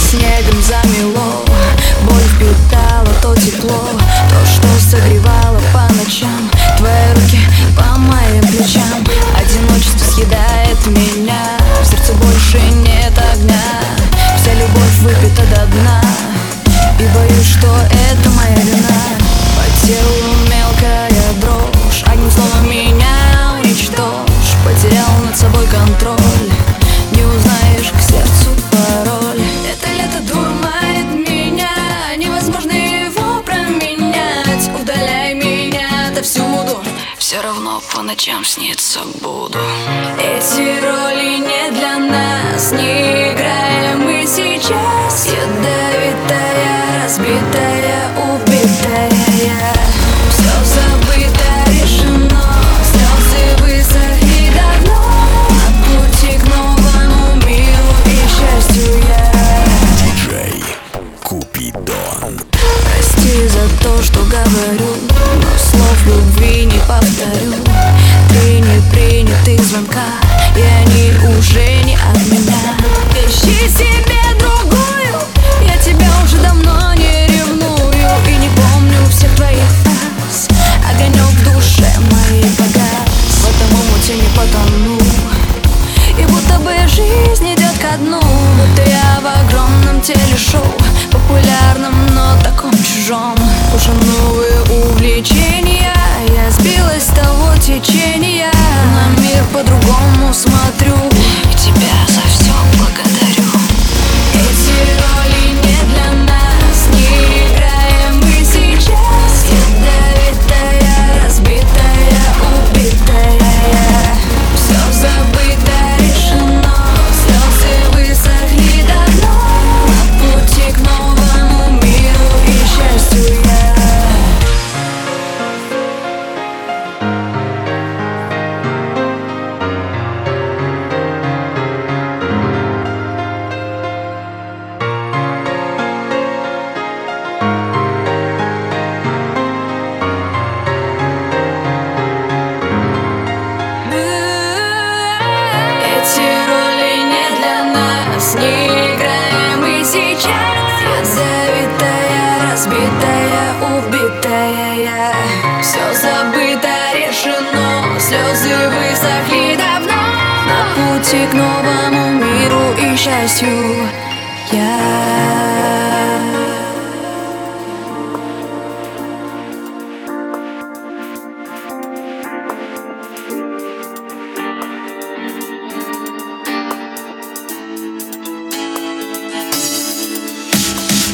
снегом замело. Боль впитала то тепло, то, что согревало по ночам. Твои руки по моим плечам. Одиночество съедает меня, в сердце больше нет огня. Вся любовь выпита до дна, и боюсь, что это моя вина. По телу мелкая дрожь, одним словом меня уничтожь. Потерял над собой контроль, не узнаешь к сердцу пароль. Это лето дурманит меня, невозможно его променять. Удаляй меня отовсюду, все равно по ночам снится буду. Эти роли не для нас, не играем мы сейчас. Ядовитая, разбитая, убитая я. Все забыто, решено, слезы высохли давно. На пути к новому миру и счастью я. Диджей Купидон. Прости за то, что говорю, но слов любви не повторю. Ты не принятый звонка, и они уже не от меня. Ищи себе другую, я тебя уже давно не ревную. И не помню всех твоих фраз, огонек в душе моей погас. В этом омуте не потону, и будто бы жизнь идет ко дну. Будто я в огромном телешоу, популярном, но таком чужом. Уже новые увлечения, я сбилась с того течения. На мир по-другому смотрю, и тебя за все благодарю. Эти роли не для нас, не играем мы сейчас. Ядовитая, разбитая, убитая я. Все забыто, решено, слезы высохли давно. На пути к новому миру и счастью я. Эти роли не для нас, не играем мы сейчас. Ядовитая, разбитая, убитая я. Все забыто, решено, слезы высохли давно. На пути к новому миру и счастью я.